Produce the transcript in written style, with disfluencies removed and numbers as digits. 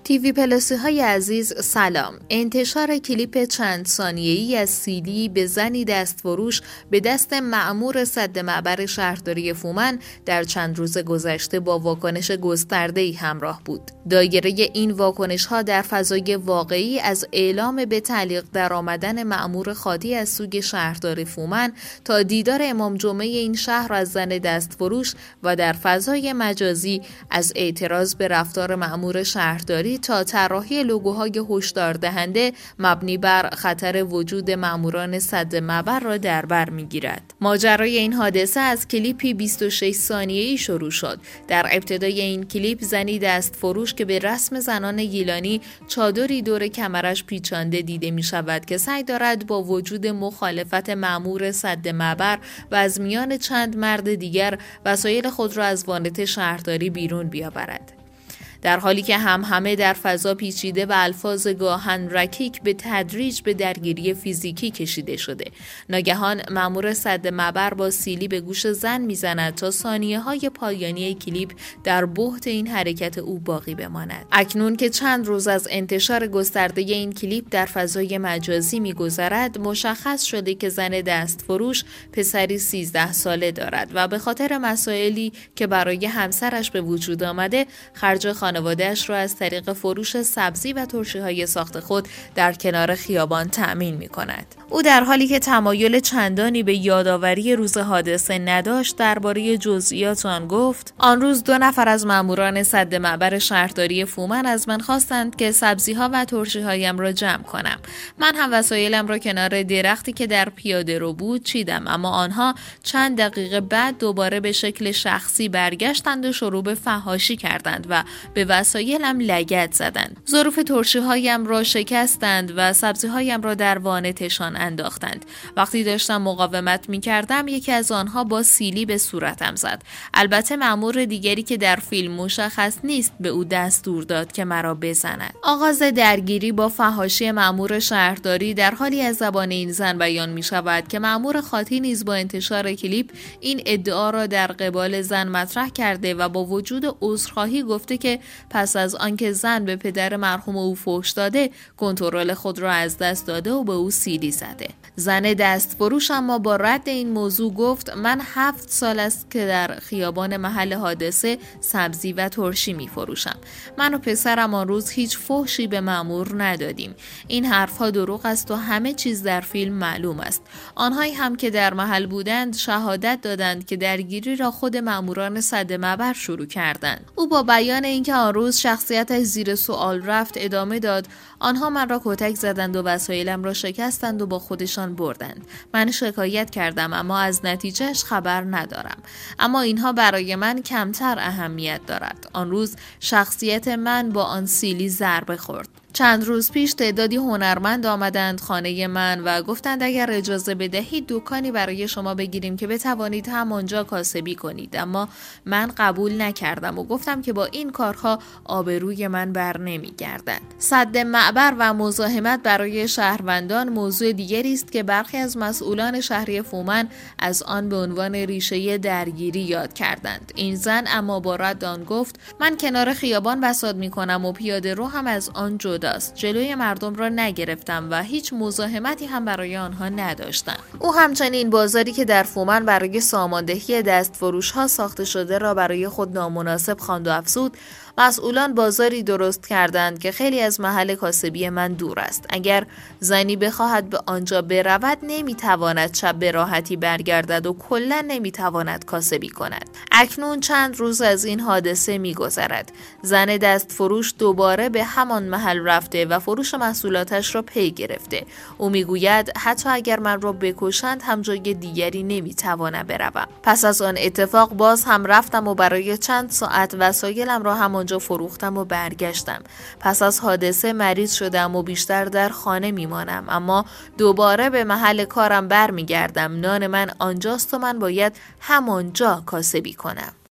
تیوی پلاسی های عزیز سلام. انتشار کلیپ چند ثانیه‌ای از سیلی به زنی دستفروش به دست مأمور سد معبر شهرداری فومن در چند روز گذشته با واکنش گسترده‌ای همراه بود. دایره این واکنش ها در فضای واقعی از اعلام به تعلیق درآمدن مأمور خاطی از سوی شهردار فومن تا دیدار امام جمعه این شهر از زن دستفروش و در فضای مجازی از اعتراض به رفتار مأمور شهرداری تا طراحی لوگوهای هشدار دهنده مبنی بر خطر وجود مأموران سد معبر را در بر می‌گیرد. ماجرای این حادثه از کلیپی 26 ثانیه‌ای شروع شد. در ابتدای این کلیپ زنی دستفروش که به رسم زنان گیلانی چادری دور کمرش پیچانده دیده می‌شود که سعی دارد با وجود مخالفت مأمور سد معبر و از میان چند مرد دیگر وسایل خود را از وانت شهرداری بیرون بیاورد. در حالی که همه در فضا پیچیده و الفاظ گاهن رکیک به تدریج به درگیری فیزیکی کشیده شده. ناگهان مأمور سد معبر با سیلی به گوش زن میزند تا ثانیه‌های پایانی کلیپ در بهت این حرکت او باقی بماند. اکنون که چند روز از انتشار گسترده این کلیپ در فضای مجازی میگذرد، مشخص شده که زن دستفروش پسری 13 ساله دارد و به خاطر مسائلی که برای همسرش به وجود آمده خرج خانواده‌اش را از طریق فروش سبزی و ترشی‌های ساخت خود در کنار خیابان تأمین می‌کند. او در حالی که تمایل چندانی به یادآوری روز حادثه نداشت درباره جزئیات آن گفت: آن روز 2 نفر از ماموران سد معبر شهرداری فومن از من خواستند که سبزی‌ها و ترشی‌هایم را جمع کنم. من هم وسایلم را کنار درختی که در پیاده رو بود چیدم، اما آنها چند دقیقه بعد دوباره به شکل شخصی برگشتند و شروع به فحاشی کردند و به وسایلم لگد زدند. ظروف ترشی‌هایم را شکستند و سبزی‌هایم را در وانتشان انداختند. وقتی داشتم مقاومت می‌کردم یکی از آنها با سیلی به صورتم زد. البته مأمور دیگری که در فیلم مشخص نیست به او دستور داد که مرا بزند. آغاز درگیری با فحاشی مأمور شهرداری در حالی از زبان این زن بیان می‌شود که مأمور خاطی نیز با انتشار کلیپ این ادعا را در قبال زن مطرح کرده و با وجود عذرخواهی گفته که پس از آنکه زن به پدر مرحوم او فحش داده کنترل خود را از دست داده و به او سیلی زده. زن دستفروش اما با رد این موضوع گفت: من 7 سال است که در خیابان محل حادثه سبزی و ترشی می فروشم. من و پسرم آن روز هیچ فحشی به مأمور ندادیم. این حرفها دروغ است و همه چیز در فیلم معلوم است. آنهایی هم که در محل بودند شهادت دادند که درگیری را خود مأموران سد معبر شروع کردند. او با بیان اینکه آن روز شخصیتش زیر سوال رفت ادامه داد: آنها من را کتک زدند و وسایلم را شکستند و با خودشان بردند. من شکایت کردم اما از نتیجهش خبر ندارم. اما اینها برای من کمتر اهمیت دارد. آن روز شخصیت من با آن سیلی ضربه خورد. چند روز پیش تعدادی هنرمند آمدند خانه من و گفتند اگر اجازه بدهید دکانی برای شما بگیریم که بتوانید همانجا کاسبی کنید، اما من قبول نکردم و گفتم که با این کارها آبروی من بر نمیگردد. سد معبر و مزاحمت برای شهروندان موضوع دیگری است که برخی از مسئولان شهری فومن از آن به عنوان ریشه درگیری یاد کردند. این زن اما با رد آن گفت: من کنار خیابان بساط میکنم و پیاده رو هم از آن جداست. جلوی مردم را نگرفتم و هیچ مزاحمتی هم برای آنها نداشتم. او همچنین بازاری که در فومن برای ساماندهی دستفروش ها ساخته شده را برای خود نامناسب خواند و افزود: مسئولان بازاری درست کردند که خیلی از محل کاسبی من دور است. اگر زنی بخواهد به آنجا برود نمیتواند شب به راحتی برگردد و کلا نمیتواند کاسبی کند. اکنون چند روز از این حادثه میگذرد. زن دستفروش دوباره به همان محل رفته و فروش محصولاتش را پی گرفته. او میگوید حتی اگر من را بکشند هم جای دیگری نمیتوانم بروم. پس از آن اتفاق باز هم رفتم و برای چند ساعت وسایلم را همانجا فروختم و برگشتم. پس از حادثه مریض شدم و بیشتر در خانه میمانم، اما دوباره به محل کارم برمیگردم. نان من آنجاست و من باید همانجا کاسبی کنم.